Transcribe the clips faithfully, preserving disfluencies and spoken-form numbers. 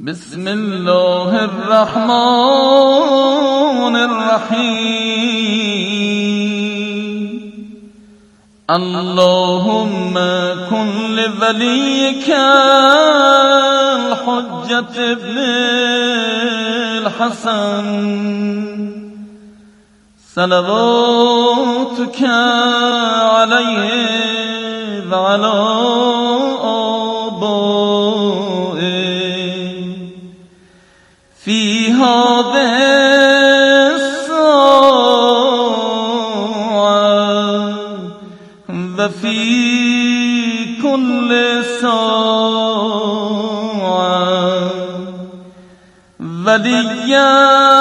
بسم الله الرحمن الرحیم. اللهم كن لوليك الحجة ابن الحسن صلواتك عليه وعلى آبائه في هذه الساعة وفي كل ساعة وليا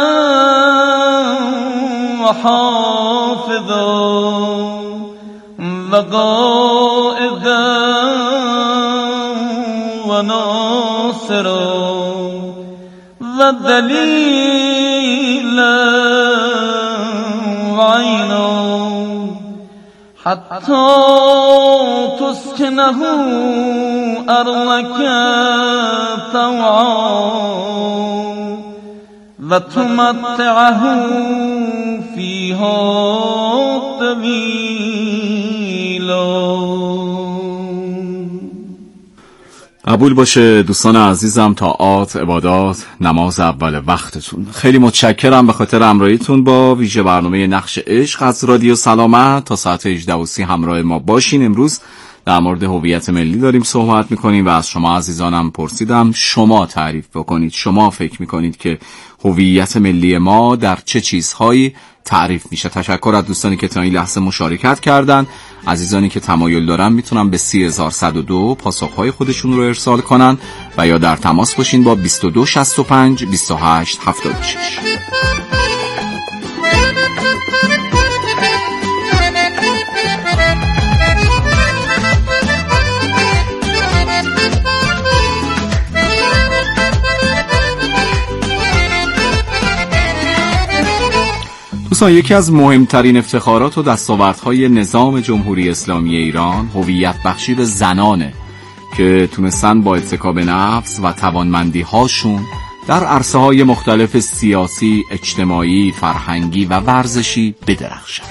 وحافظا وقائدا وناصرا ودليلا وعينا حتى تسكنه أرضك طوعا وتمتعه فيها طويلا. قبول باشه دوستان عزیزم، طاعات، عبادات، نماز اول وقتتون. خیلی متشکرم به خاطر همراهیتون با ویژه برنامه نقش عشق از رادیو سلامت. تا ساعت هجده و سی همراه ما باشین. امروز در مورد هویت ملی داریم صحبت میکنیم و از شما عزیزانم پرسیدم شما تعریف بکنید، شما فکر میکنید که هویت ملی ما در چه چیزهایی تعریف میشه. تشکر از دوستانی که تا این لحظه مشارکت کردن. عزیزانی که تمایل دارن میتونن به سی هزار و صد و دو پاسخهای خودشون رو ارسال کنن و یا در تماس باشین با بیست و دو شصت و پنج بیست و هشت هفتاد و شش. دوستان، یکی از مهمترین افتخارات و دستاوردهای نظام جمهوری اسلامی ایران هویت بخشی به زنانه که تونستن با اتکا به نفس و توانمندی هاشون در عرصه های مختلف سیاسی، اجتماعی، فرهنگی و ورزشی بدرخشن.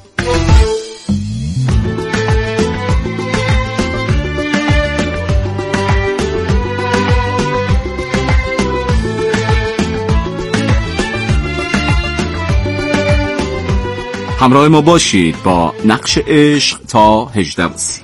همراه ما باشید با نقش عشق تا هجده و سی.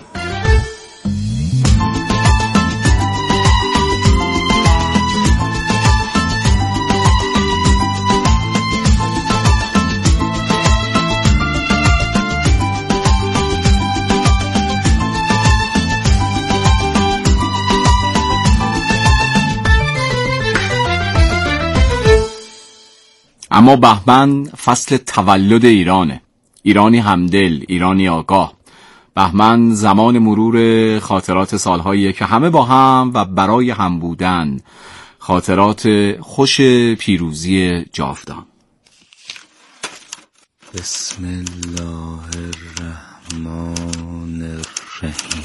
اما بهمن فصل تولد ایرانه. ایرانی همدل، ایرانی آگاه. بهمن زمان مرور خاطرات سالهاییه که همه با هم و برای هم بودن، خاطرات خوش پیروزی جاودان. بسم الله الرحمن الرحیم.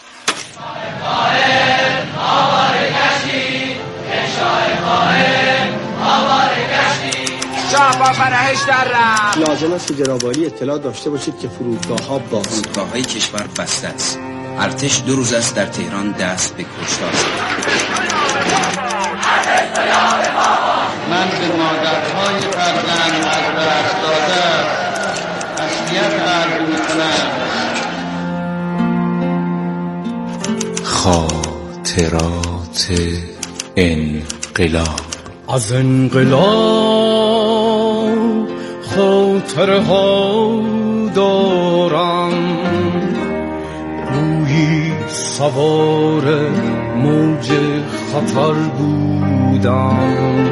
جواب برهش در رفت. لازم است که جناب عالی اطلاع داشته باشید که فرودگاه‌ها باز. فرودگاه‌های کشور بسته است. ارتش دو روز است در تهران دست به کشتار است. من به مادرهای فرزند از دست داده تسلیت عرض می‌کنم. خاطرات انقلاب. از انقلاب خاطره ها دارم، گویی سوار موج خطر بودم.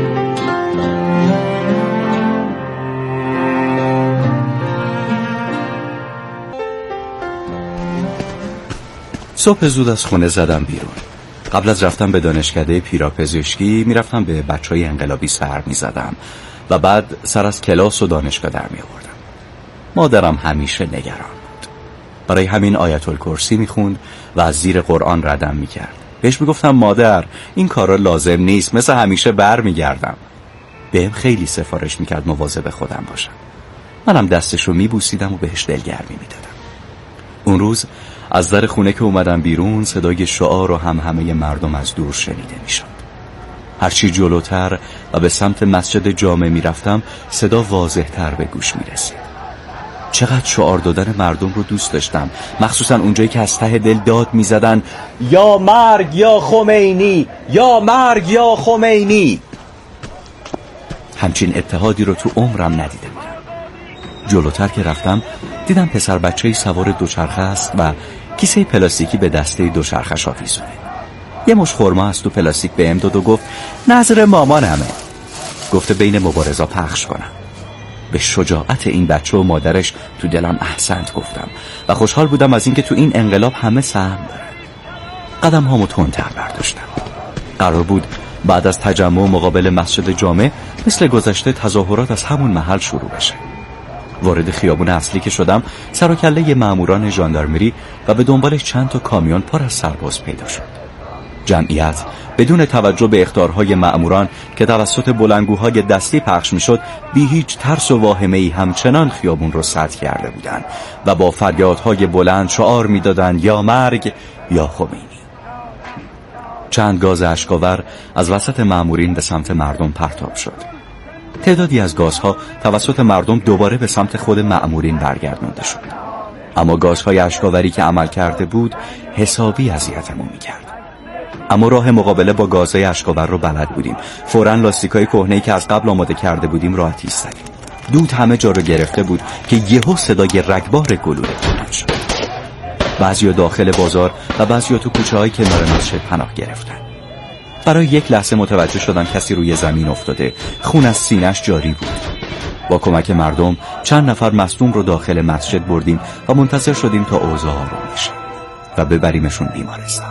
صبح زود از خونه زدم بیرون. قبل از رفتن به دانشکده پیراپزشکی میرفتم به بچهای انقلابی سر میزدم و بعد سر از کلاس و دانشگاه در میآوردم. مادرم همیشه نگران بود. برای همین آیت الکرسی میخوند و از زیر قرآن ردم میکرد بهش میگفتم مادر این کارا لازم نیست، مثل همیشه بر میگردم. بهم خیلی سفارش میکرد مواظب خودم باشم. منم دستش رو میبوسیدم و بهش دلگرمی میدادم. اون روز از در خونه که اومدم بیرون صدای شعار و همهمه مردم از دور شنیده میشد. هرچی جلوتر و به سمت مسجد جامع میرفتم صدا واضح‌تر به گوش میرسید. چقدر شعار دادن مردم رو دوست داشتم، مخصوصا اونجایی که از ته دل داد میزدن یا مرگ یا خمینی، یا مرگ یا خمینی. همچین اتحادی رو تو عمرم ندیده بودم. جلوتر که رفتم دیدم پسر بچه‌ای سوار دوچرخه است و کیسه پلاستیکی به دسته دوچرخه‌اش آویزونه. یه مش خرما از تو پلاستیک بهم داد و گفت نظر مامانمه. گفته بین مبارزا پخش کنم. به شجاعت این بچه و مادرش تو دلم احسنت گفتم و خوشحال بودم از اینکه تو این انقلاب همه سهم دارن. قدم هامو تندتر برداشتم. قرار بود بعد از تجمع مقابل مسجد جامع مثل گذشته تظاهرات از همون محل شروع بشه. وارد خیابون اصلی که شدم سر و کله ماموران ژاندارمری و به دنبالش چند تا کامیون پر از سرباز پیدا شد. جمعیت بدون توجه به اخطارهای مأموران که توسط بلندگوهای دستی پخش میشد بی هیچ ترس و واهمه‌ای همچنان خیابون رو سد کرده بودند و با فریادهای بلند شعار میدادند یا مرگ یا خمینی. چند گاز اشک‌آور از وسط مأمورین به سمت مردم پرتاب شد. تعدادی از گازها توسط مردم دوباره به سمت خود مأمورین برگردانده شد. اما گازهای اشک‌آوری که عمل کرده بود حسابی اذیتمون می‌کرد. اما راه مقابله با گازهای اشک‌آور رو بلد بودیم. فوراً لاستیکای کهنه‌ای که از قبل آماده کرده بودیم رو آتیش زدیم. دود همه جا رو گرفته بود که یهو صدای رگبار گلوله بلند شد. بعضیا داخل بازار و بعضیا تو کوچه‌های کنار مسجد پناه گرفتن. برای یک لحظه متوجه شدم کسی روی زمین افتاده، خون از سینه‌اش جاری بود. با کمک مردم چند نفر مصدوم رو داخل مسجد بردیم و منتظر شدیم تا اوضاع آروم بشه و ببریمشون بیمارستان.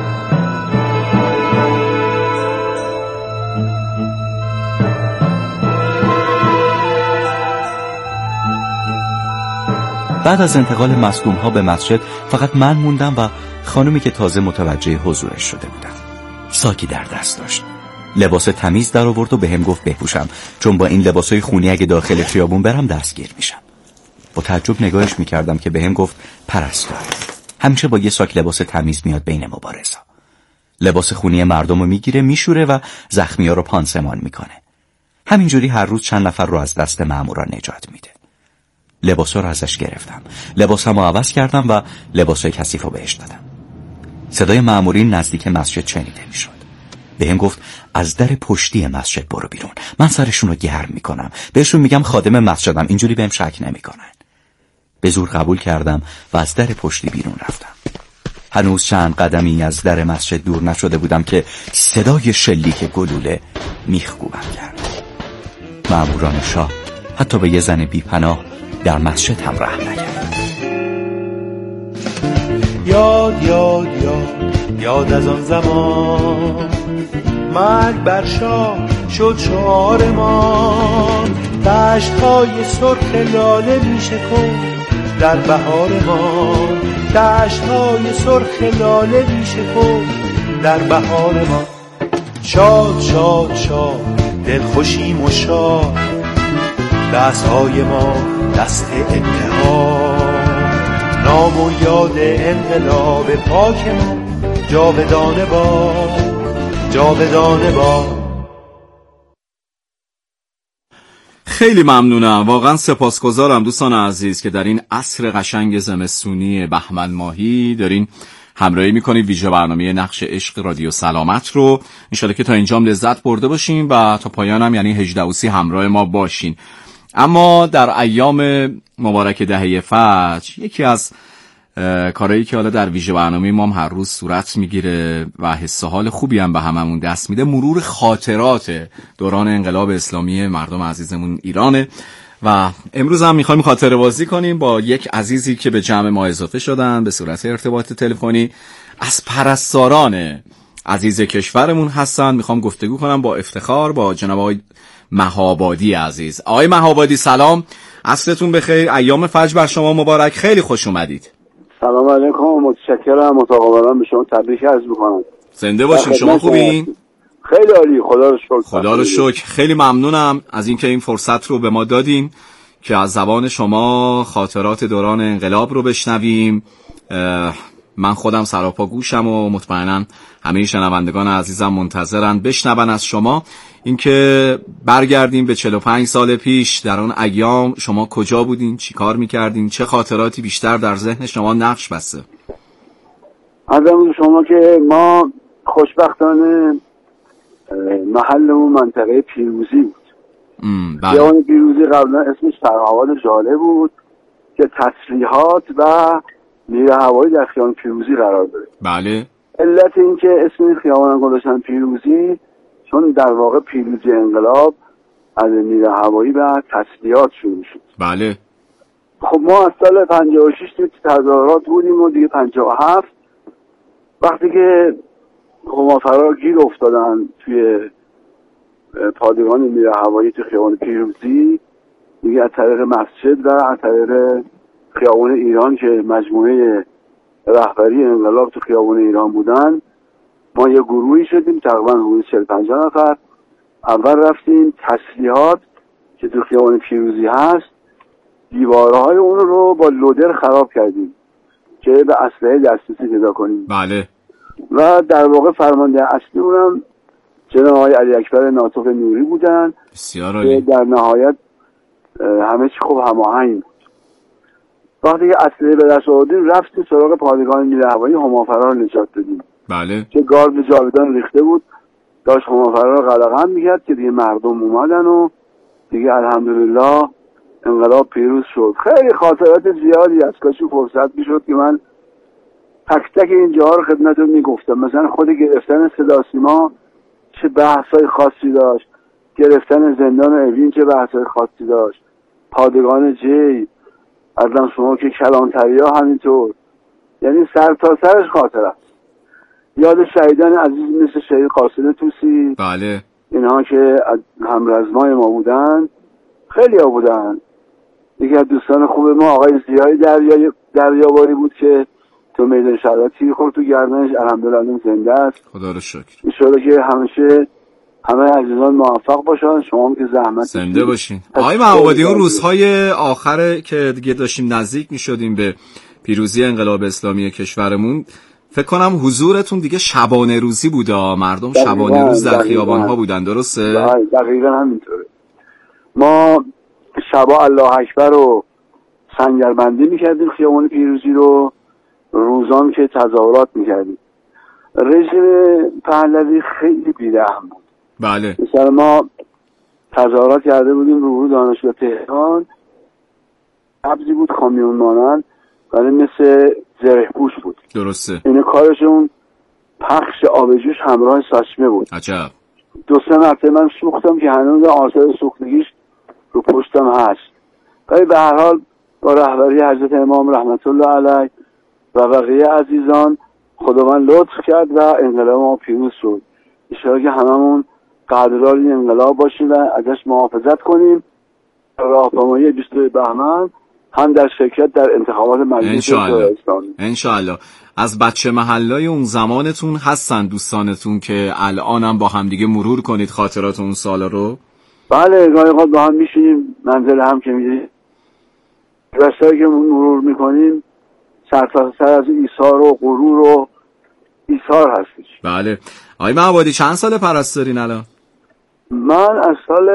بعد از انتقال مصدوم ها به مسجد فقط من موندم و خانومی که تازه متوجه حضورش شده بودم. ساکی در دست داشت. لباس تمیز در آورد و بهم گفت بپوشم چون با این لباسای خونی اگه داخل خیابون برم دستگیر میشم. با تعجب نگاهش میکردم که بهم گفت پرستار. همیشه با یه ساک لباس تمیز میاد بین مبارزا. لباس خونی مردم رو میگیره میشوره و زخمی ها رو پانسمان میکنه. همینجوری هر روز چند نفر رو از دست مامورا نجات میده. لباسا رو ازش گرفتم. لباسمو عوض کردم و لباسای کثیفو بهش دادم. صدای مامورین نزدیک مسجد شنیده میشد. بهم گفت از در پشتی مسجد برو بیرون. من سرشون رو گرم میکنم. بهشون میگم خادم مسجدم، اینجوری بهم شک نمیکنن. به زور قبول کردم و از در پشتی بیرون رفتم. هنوز چند قدمی از در مسجد دور نشده بودم که صدای شلیک گلوله میخکوبم کرد. ماموران شاه حتی به یه زن بی پناه در مسجد هم رحم نکرد. یاد یاد یاد یاد از آن زمان مرگ بر شاه شد شعار ما. دشت‌های سرخ لاله میشکفت در بهار ما. دشت‌های سرخ لاله میشکفت در بهار ما. شاد شاد شاد دلخوشیم و شاد دست‌های ما دست اتحاد. نام و یاد انقلاب پاک ما جاودانه باد جاودانه باد. خیلی ممنونم، واقعا سپاسگزارم دوستان عزیز که در این عصر قشنگ زمستونی بهمن ماهی دارین همراهی میکنید ویژه برنامه نقش عشق رادیو سلامت رو. انشالله که تا اینجام لذت برده باشین و تا پایانم یعنی هجدهوسی همراه ما باشین. اما در ایام مبارک دهه فجر یکی از کارهایی که حالا در ویژه برنامه ما هم هر روز صورت میگیره و حس حال خوبی هم به هممون دست میده مرور خاطرات دوران انقلاب اسلامی مردم عزیزمون ایرانه و امروز هم میخوایم خاطره بازی کنیم با یک عزیزی که به جمع ما اضافه شدن به صورت ارتباط تلفنی، از پرستاران عزیز کشورمون هستن. میخوام گفتگو کنم با افتخار با جناب آقای مهابادی عزیز. آقای مهابادی سلام، عصرتون بخیر، ایام فجر بر شما مبارک، خیلی خوش اومدید. سلام علیکم، متشکرم، متقابلا به شما تبریک عرض میکنم. زنده باشین. شما خوبین؟ خیلی عالی، خدا رو شکر. خدا رو شکر. خیلی ممنونم از اینکه این فرصت رو به ما دادین که از زبان شما خاطرات دوران انقلاب رو بشنویم. من خودم سراپا گوشم و مطمئناً همه شنوندگان عزیزم منتظرن بشنون از شما اینکه برگردیم به چهل و پنج سال پیش. در اون ایام شما کجا بودین؟ چی کار میکردین؟ چه خاطراتی بیشتر در ذهن شما نقش بسته؟ عزیزم شما که ما خوشبختانه محلمون منطقه پیروزی بود. خیابان پیروزی قبلا اسمش سرحوال جاله بود که تسلیحات و نیروی هوایی در خیابان پیروزی قرار داره. بله. علت این که اسم این خیابان گذاشتن پیروزی چون در واقع پیروزی انقلاب از نیروی هوایی و تسلیحات شروع شد. بله. خب ما از سال پنجاه و شش توی تظاهرات بودیم و دیگه پنجاه و هفت وقتی که هوافرا گیر افتادن توی پادگان نیروی هوایی تو خیابان پیروزی دیگه از طریق مسجد و از طریق خیابان ایران که مجموعه رهبری انقلاب تو خیابان ایران بودن ما یه گروهی شدیم تقریبا حدود چهل پنجاه نفر. اول رفتیم تسلیحات که تو خیابان پیروزی هست دیوارهای اون رو با لودر خراب کردیم که به اسلحه دسترسی پیدا کنیم. بله. و در واقع فرمانده اصلی اونم جناب آقای علی اکبر ناطق نوری بودن. بسیار عالی. در نهایت همه چی خوب هماهنگ بود. وقتی که اسلحه به دست آوردیم رفتیم سراغ پادگان نیروی هوایی هوافرا رو نجات دادیم. بله. که گارد جاویدان ریخته بود داشت هوافرا رو قلقم میکرد که دیگه مردم اومدن و دیگه الحمدلله انقلاب پیروز شد. خیلی خاطرات زیادی از کاشی فرصت میشد که من تک تک این جاها رو خدمتتون میگفتم. مثلا خود گرفتن صدا سیما چه بحثای خاصی داشت، گرفتن زندان اوین چه بحثای خاصی داشت، پادگان جی اصلا شما که کلانتری ها همینطور، یعنی سر تا سرش خاطره. یاد شهیدان عزیز مثل شهید قاصد توسی، بله، اینها که همرزمای ما بودن خیلی ها بودن. یکی از دوستان خوب ما آقای زیای دریا دریاباری بود که تو میدان شهادت تیر خورد تو گردنش، الحمدلله زنده است. خدا رو شکر. ان شاءالله که همیشه همه عزیزان موفق باشن، شما هم که زحمت زنده باشین. آقای معابدی اون روزهای آخر که دیگه داشتیم نزدیک می‌شدیم به پیروزی انقلاب اسلامی کشورمون، فکر کنم حضورتون دیگه شبانه روزی بوده، مردم شبانه روز در خیابان‌ها بودن، درسته؟ دقیقاً همینطوره. ما شبا الله اکبر رو سنگربندی می‌کردیم خیابان پیروزی رو، روزان که تظاهرات می‌کردیم. رژیم پهلوی خیلی بی‌رحم بود. بله. مثلا ما تظاهرات کرده بودیم رو دانشگاه تهران، قبضی بود کامیون مانند ولی مثل زره پوش بود. درسته. این کارشون پخش آبجوش همراه ساچمه بود. عجب. دو سه مرتبه من سوختم که هنوز آثار سوختگیش رو پشتم هست. ولی به هر حال با رهبری حضرت امام رحمت الله علیه و بقیه عزیزان خداوند لطف کرد و انقلاب ما پیروز شد. ان شاءالله که هممون قدردان این انقلاب باشیم و ازش محافظت کنیم. راهپیمایی بیست و دو بهمن هم در شرکت در انتخابات مجلس اسلامی. ان شاء الله. از بچه محلای اون زمانتون هستن دوستانتون که الانم با هم دیگه مرور کنید خاطرات اون سالا رو؟ بله، گاهی اوقات با هم میشینیم منزل هم که میریم، رستایی که مرور میکنیم سر تا سر از ایثار و غرور و ایثار هستش. بله. آقای معابدی چند سال پرستارین الان؟ من از سال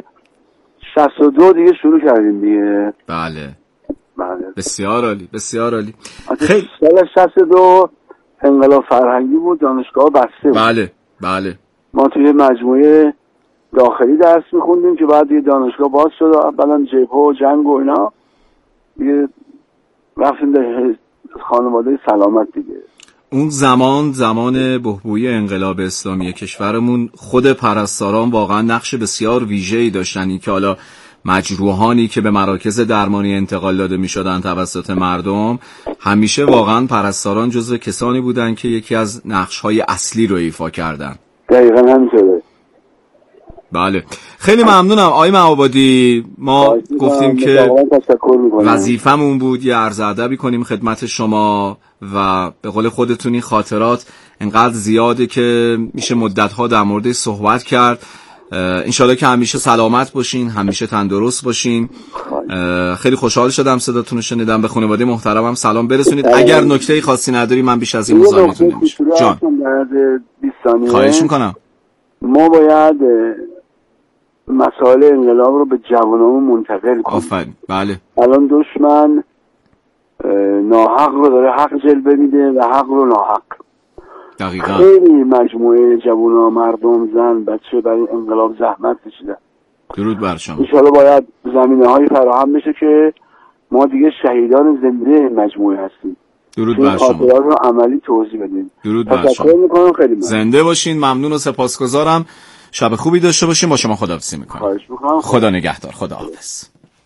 شصت و دو دیگه شروع کردیم دیگه. بله. بله. بسیار عالی، بسیار عالی. خیلی سال شصت و دو انقلاب فرهنگی بود، دانشگاه بسته بود. بله بله. ما توی مجموعه داخلی درس میخوندیم که بعد دیگه دانشگاه باز شد، اولا جبهه و جنگ و اینا دیگه رفتیم در خانواده سلامت دیگه. اون زمان زمان بحبوحی انقلاب اسلامی کشورمون خود پرستاران واقعا نقش بسیار ویژه‌ای داشتن. این که حالا مجروحانی که به مراکز درمانی انتقال داده می‌شدن توسط مردم، همیشه واقعا پرستاران جزو کسانی بودن که یکی از نقش‌های اصلی رو ایفا کردن. دقیقاً همینطوره. بله. خیلی ممنونم آقای معابدی. ما گفتیم که وظیفمون بود یه عرض ادبی کنیم خدمت شما و به قول خودتون این خاطرات انقدر زیاده که میشه مدت‌ها در موردش صحبت کرد. انشالله که همیشه سلامت باشین، همیشه تندرست باشین. خیلی خوشحال شدم صداتون رو شنیدم. به خانواده محترمم سلام برسونید. اگر نکته‌ای خاصی نداری من بیش از این مزاحمتون نمیشم. جان خواهش میکنم. ما باید مسائل انقلاب رو به جوانامون منتقل کنیم. آفرین. بله. الان دشمن ناحق رو داره حق جلوه میده و حق رو ناحق. دقیقاً. خیلی مجموعه جوونا، مردم، زن، بچه برای انقلاب زحمت کشیدن. درود بر شما. انشالله باید زمینه‌های فراهم بشه که ما دیگه شهیدان زنده مجموعه هستیم. درود بر شما. خاطرات رو عملی توضیح بدیم. درود بر شما. تشکر می‌کنم خیلی ممنون. زنده باشین. ممنون و سپاسگزارم. شب خوبی داشته باشین. با شما خداحافظی می‌کنم. خواهش می‌کنم. خدا نگهدار. خداحافظ.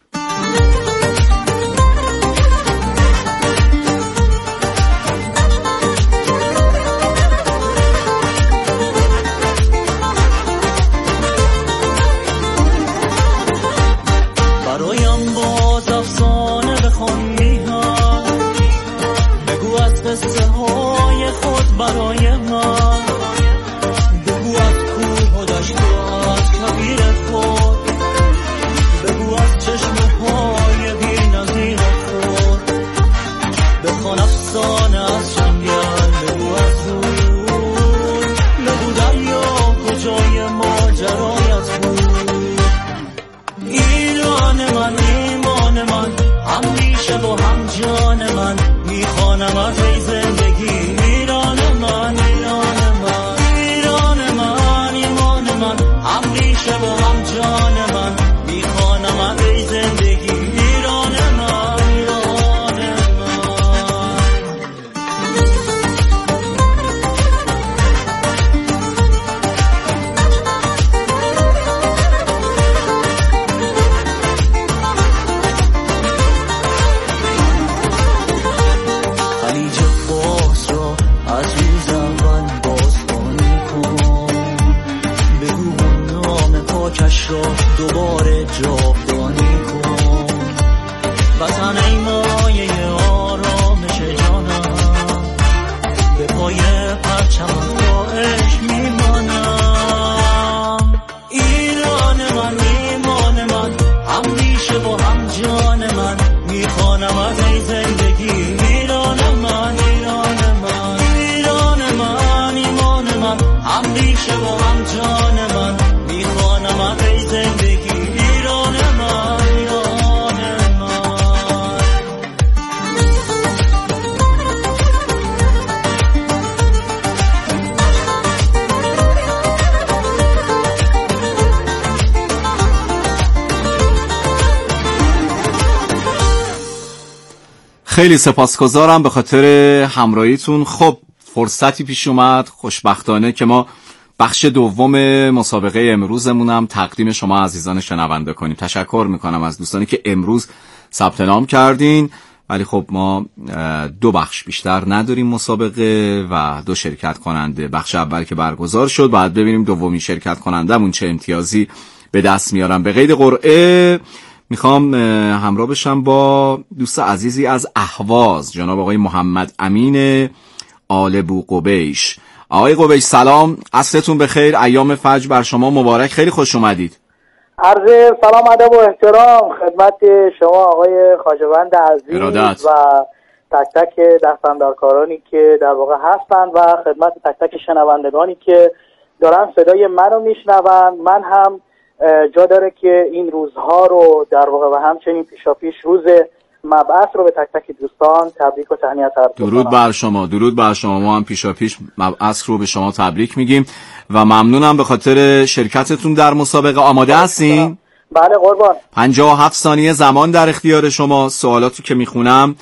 خیلی سپاسگزارم به خاطر همراهیتون. خب فرصتی پیش اومد خوشبختانه که ما بخش دوم مسابقه امروزمونم تقدیم شما عزیزان شنونده کنیم. تشکر میکنم از دوستانی که امروز ثبت نام کردین، ولی خب ما دو بخش بیشتر نداریم مسابقه و دو شرکت کننده. بخش اول که برگزار شد، بعد ببینیم دومین شرکت کنندمون چه امتیازی به دست میارم. به قید قرعه میخوام همراه بشم با دوست عزیزی از اهواز، جناب آقای محمد امین آل بوقبیش. آقای قبیش سلام، عصرتون بخیر، ایام فجر بر شما مبارک، خیلی خوش اومدید. عرض سلام ادب و احترام خدمت شما آقای خواجه‌بند عزیز ارادت. و تک تک دستاندارکارانی که در واقع هستند و خدمت تک تک شنوندگانی که دارن صدای منو میشنون. من هم جا داره که این روزها رو در واقع و همچنین پیشاپیش روز مبعث رو به تک تک دوستان تبریک و تهنیت عرض کنم. درود بر شما، درود بر شما. ما هم پیشاپیش مبعث رو به شما تبریک میگیم و ممنونم به خاطر شرکتتون در مسابقه. آماده هستین؟ بله قربان. پنجاه و هفت ثانیه زمان در اختیار شما. سوالاتی که میخونم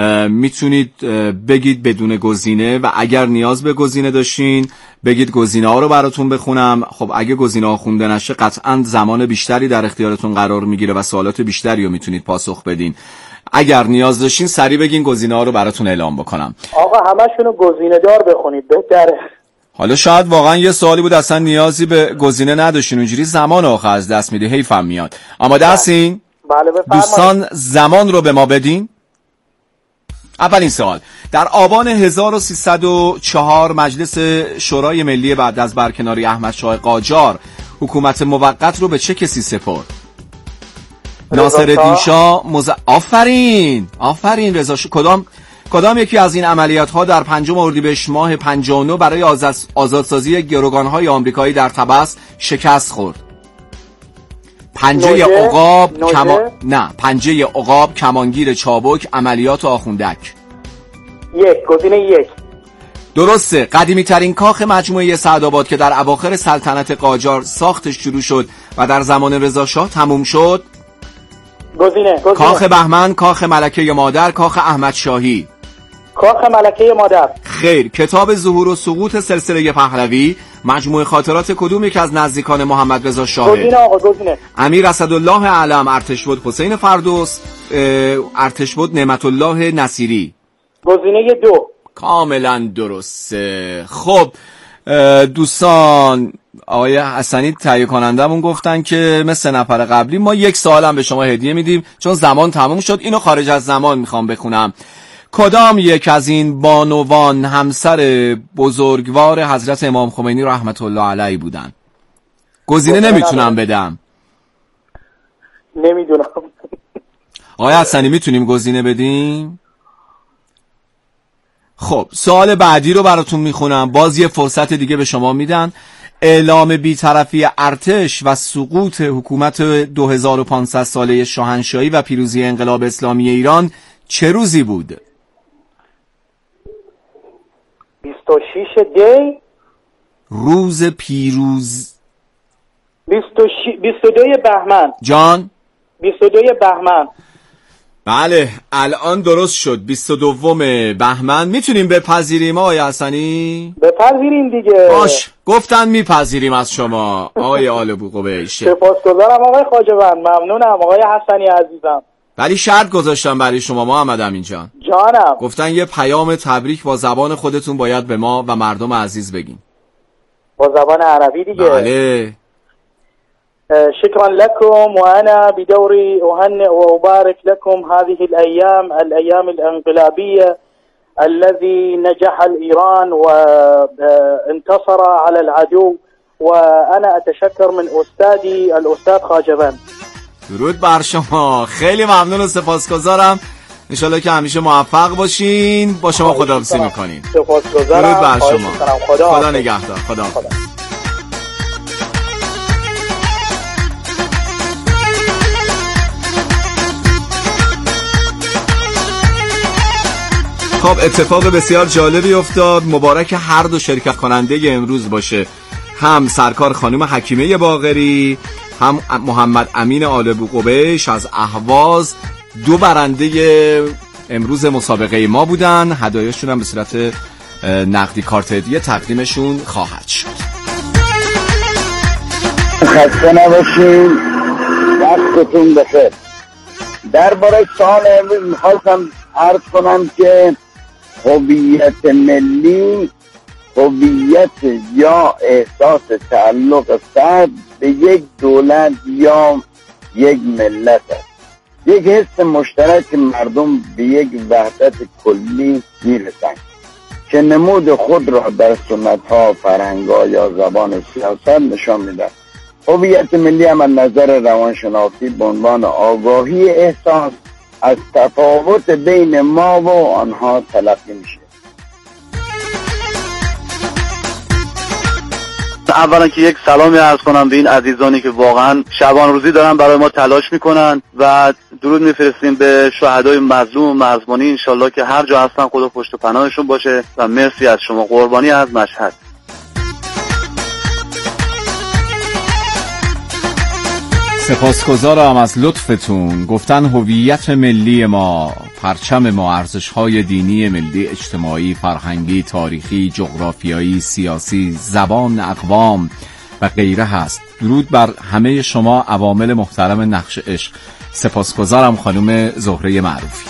میتونید بگید بدون گزینه و اگر نیاز به گزینه داشتین بگید گزینه ها رو براتون بخونم. خب اگه گزینه ها خونده نشه قطعا زمان بیشتری در اختیارتون قرار میگیره و سوالات بیشتری رو میتونید پاسخ بدین. اگر نیاز داشتین سریع بگین گزینه ها رو براتون اعلام بکنم. آقا همشونو گزینه دار بخونید بهتره. حالا شاید واقعا یه سوالی بود اصلا نیازی به گزینه نداشتین، اونجوری زمان آخر از دست میده، حیفم میاد. آماده هستین؟ بله بفرمایید. دوستان زمان رو به ما بدین. اولین سوال، در آبان هزار و سیصد و چهار مجلس شورای ملی بعد از برکناری احمد شاه قاجار حکومت موقت رو به چه کسی سپرد؟ ناصرالدین شاه مز... آفرین آفرین رضا شاه. کدام کدام یکی از این عملیات ها در پنجم اردیبهشت ماه پنجاه و نه برای آزاد... آزادسازی گروگان های آمریکایی در طبس شکست خورد؟ پنجه عقاب کما... نه پنجه عقاب، کمانگیر چابک، عملیات آخوندک. یک گزینه یک. درسته. قدیمی ترین کاخ مجموعه سعدآباد که در اواخر سلطنت قاجار ساختش شروع شد و در زمان رضا شاه تموم شد؟ گزینه گزینه. کاخ بهمن، کاخ ملکه مادر، کاخ احمد شاهی. کاخ ملکه مادر. خیر. کتاب ظهور و سقوط سلسله پهلوی مجموعه خاطرات کدوم یک از نزدیکان محمد رضا شاه؟ گزینه آقا گزینه. امیر اسدالله علم، ارتشبد حسین فردوس، ارتشبد نعمت الله نصیری. گزینه دو. کاملا درسته. خب دوستان، آقای حسنی تهیه کنندمون گفتن که مثل نفر قبلی ما یک سوال هم به شما هدیه میدیم چون زمان تموم شد. اینو خارج از زمان میخوام بخونم. کدام یک از این بانوان همسر بزرگوار حضرت امام خمینی رحمت الله علیه بودن؟ گزینه نمیتونم بدم. نمیدونم. آقای حسنی میتونیم گزینه بدیم؟ خب سوال بعدی رو براتون میخونم، باز یه فرصت دیگه به شما میدن. اعلام بی‌طرفی ارتش و سقوط حکومت دو هزار و پانصد ساله شاهنشاهی و پیروزی انقلاب اسلامی ایران چه روزی بود؟ بیست و شش دی. روز پیروز بیست و دو بهمن. جان؟ بیست و دو بهمن. بله الان درست شد. بیست و دو بهمن. میتونیم بپذیریم آقای حسنی؟ بپذیریم دیگه. باش گفتن میپذیریم از شما آقای آل قبیش. سپاسگزارم آقای خواجه‌وند، ممنونم آقای حسنی عزیزم. ولی شرط گذاشتم برای شما محمد امین جان. جانم. گفتن یه پیام تبریک با زبان خودتون باید به ما و مردم عزیز بگین. با زبان عربی دیگه. بله. شكرا لكم وأنا بدوري أهنئ وأبارك لكم هذه الأيام الأيام الانقلابية الذي نجح الإيران وانتصر على العدو، وأنا أتشكر من أستاذي الأستاذ خواجه‌وند. درود بر شما. خیلی ممنون و سپاسگزارم. انشالله که همیشه موفق باشین. با شما خداحافظی میکنیم. سپاسگزارم. درود بر شما. خدا, خدا نگهدار. خدا, خدا. خب اتفاق بسیار جالبی افتاد. مبارک هر دو شرکت کننده امروز باشه، هم سرکار خانم حکیمه باقری، هم محمد امین آل قبیش از اهواز. دو برنده امروز مسابقه ما بودن. هدایاشون هم به صورت نقدی کارت هدیه تقدیمشون خواهد شد. خسته نباشید، وقتتون بخیر. درباره سوال امروز میخواستم عرض کنم که هویت ملی هویت یا احساس تعلق فرد به یک دولت یا یک ملت است. یک حس مشترک مردم به یک وحدت کلی میرسند که نمود خود را در سنت‌ها، فرهنگ‌ها یا زبان سیاست نشان میدهد. هویت ملی هم از نظر روانشناسی به عنوان آگاهی احساس از تفاوت بین ما و آنها تلقی میشه. اولا که یک سلامی عرض کنم به این عزیزانی که واقعا شبان روزی دارن برای ما تلاش میکنن و درود میفرستیم به شهدای مظلوم و مرزبانی. انشالله که هر جا هستن خدا پشت و پناهشون باشه و مرسی از شما. قربانی از مشهد. سپاسگزارم از لطفتون. گفتن هویت ملی ما، پرچم ما، ارزش‌های دینی، ملی، اجتماعی، فرهنگی، تاریخی، جغرافیایی، سیاسی، زبان، اقوام و غیره هست. درود بر همه شما عوامل محترم نقش عشق. سپاسگزارم خانم زهره معروفی.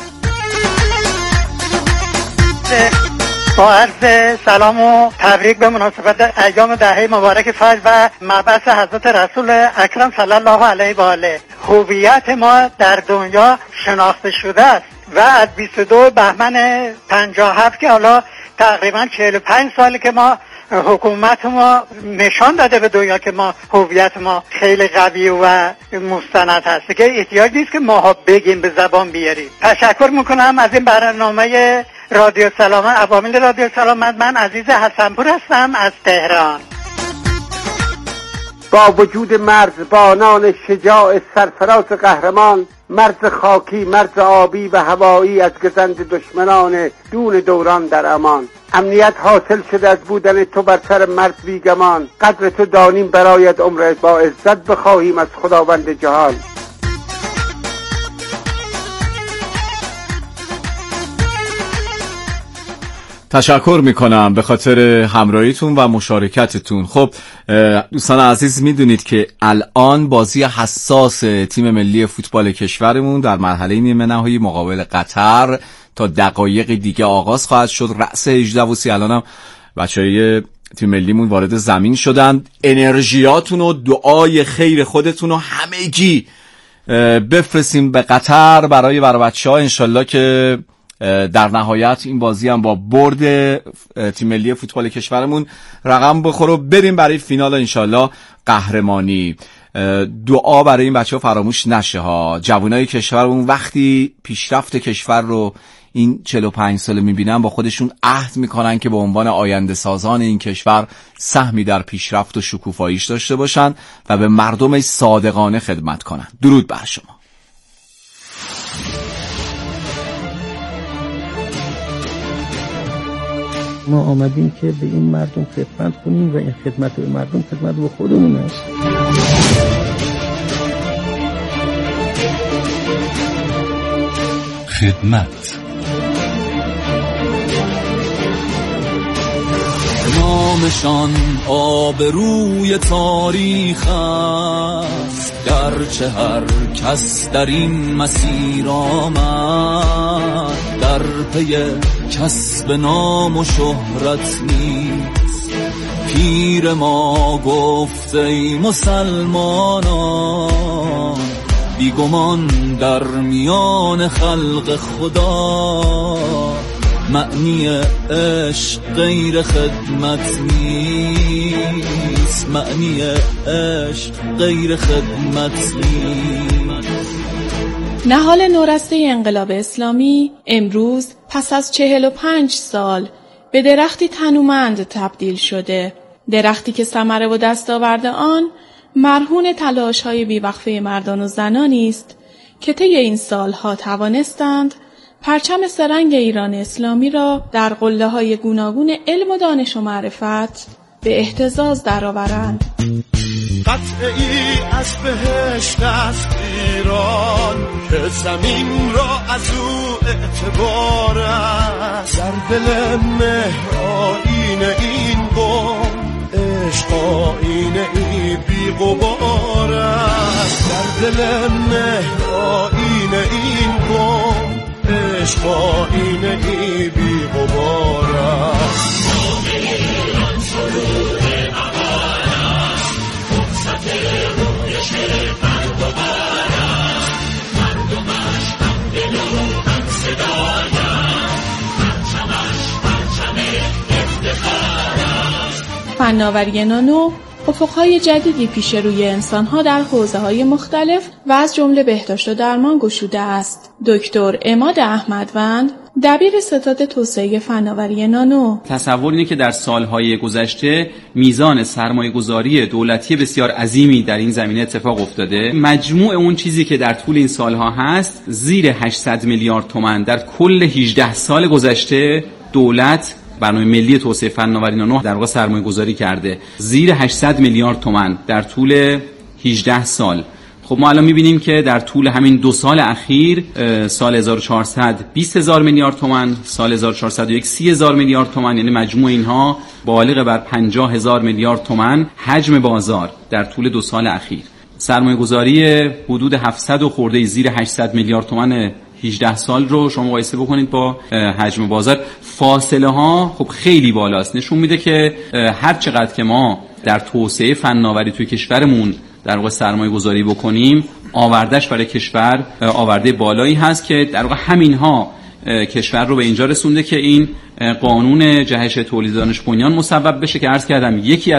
با عرض سلام و تبریک به مناسبت ایام دهه مبارک فجر و مبعث حضرت رسول اکرم صلی الله علیه و آله. هویت ما در دنیا شناخته شده است و از بیست و دو بهمن پنجاه و هفت که حالا تقریبا چهل و پنج ساله که ما حکومت ما نشان داده به دنیا که ما هویت ما خیلی قوی و مستند هست که احتیاج نیست که ماها بگیم به زبان بیاریم. تشکر میکنم از این برنامه رادیو سلامت، عوامل رادیو سلامت. من عزیز حسنپور هستم از تهران. با وجود مرزبانان شجاع سرفراز قهرمان، مرز خاکی، مرز آبی و هوایی از گزند دشمنان دون دوران در امان. امنیت حاصل شده از بودن تو بر سر مرز بیگمان، قدر تو دانیم برایت عمرت با عزت بخواهیم از خداوند جهان. تشکر میکنم به خاطر همراهیتون و مشارکتتون. خب دوستان عزیز، میدونید که الان بازی حساس تیم ملی فوتبال کشورمون در مرحله نیمه نهایی مقابل قطر تا دقایق دیگه آغاز خواهد شد. رأس هجده و سی الانم بچهای تیم ملیمون وارد زمین شدن. انرژیاتون و دعای خیر خودتون و همگی بفرستیم به قطر برای برای بچه‌ها، انشالله که در نهایت این بازی هم با برد تیم ملی فوتبال کشورمون رقم بخوره و بریم برای فینال انشالله قهرمانی. دعا برای این بچه ها فراموش نشه ها. جوانای کشورمون وقتی پیشرفت کشور رو این چهل و پنج ساله میبینن با خودشون عهد میکنن که به عنوان آینده سازان این کشور سهمی در پیشرفت و شکوفاییش داشته باشن و به مردمش صادقانه خدمت کنن. درود بر شما. ما آمدیم که به این مردم خدمت کنیم و این خدمت به مردم خدمت به خودمون است. خدمت نامشان آبروی تاریخ است، گرچه هر کس در این مسیر آمد در پی کسب نام و شهرت نیست. پیر ما گفت ای مسلمانان، بیگمان در میان خلق خدا معنی عشق غیر خدمت نیست. معنی عشق غیر خدمت نیست. نهال نورسته انقلاب اسلامی امروز پس از چهل و پنج سال به درختی تنومند تبدیل شده. درختی که ثمره و دستاورد آن مرهون تلاش‌های بیوقفه مردان و زنانی است که طی این سالها توانستند پرچم سرنگ ایران اسلامی را در قله‌های گوناگون علم و دانش و معرفت به اهتزاز درآورند. قطعی از بهشت است ایران که زمین را از او اعتبار است. در دل مهر آیین این قوم عشق آیینه ای بی غبار است. در دل مهر آیینه این قوم عشق آیینه ای بی غبار است. فناوری نانو افقهای جدیدی پیش روی انسانها در حوزه‌های مختلف و از جمله بهداشت و درمان گشوده است. دکتر عماد احمدوند، دبیر ستاد توسعه فناوری نانو: تصور اینه که در سالهای گذشته میزان سرمایه‌گذاری دولتی بسیار عظیمی در این زمینه اتفاق افتاده. مجموع اون چیزی که در طول این سالها هست زیر هشتصد میلیارد تومان در کل هجده سال گذشته دولت برنامه ملی توسعه فناوری نانو در واقع سرمایه گذاری کرده. زیر هشتصد میلیارد تومان در طول هجده سال. خب ما الان میبینیم که در طول همین دو سال اخیر، سال هزار و چهارصد بیست هزار میلیارد تومان، سال هزار و چهارصد و یک سی هزار میلیارد تومان، یعنی مجموع اینها بالغ بر پنجاه هزار میلیارد تومان حجم بازار در طول دو سال اخیر. سرمایه گذاری حدود هفتصد و خورده زیر هشتصد میلیارد تومان هجده سال رو شما مقایسه بکنید با حجم بازار، فاصله ها خب خیلی بالاست. نشون میده که هر چقدر که ما در توسعه فناوری توی کشورمون در واقع سرمایه گذاری بکنیم، آوردش برای کشور آورده بالایی هست که در واقع همینها کشور رو به اینجا رسونده که این قانون جهش تولید دانش بنیان مصوب بشه که عرض کردم یکی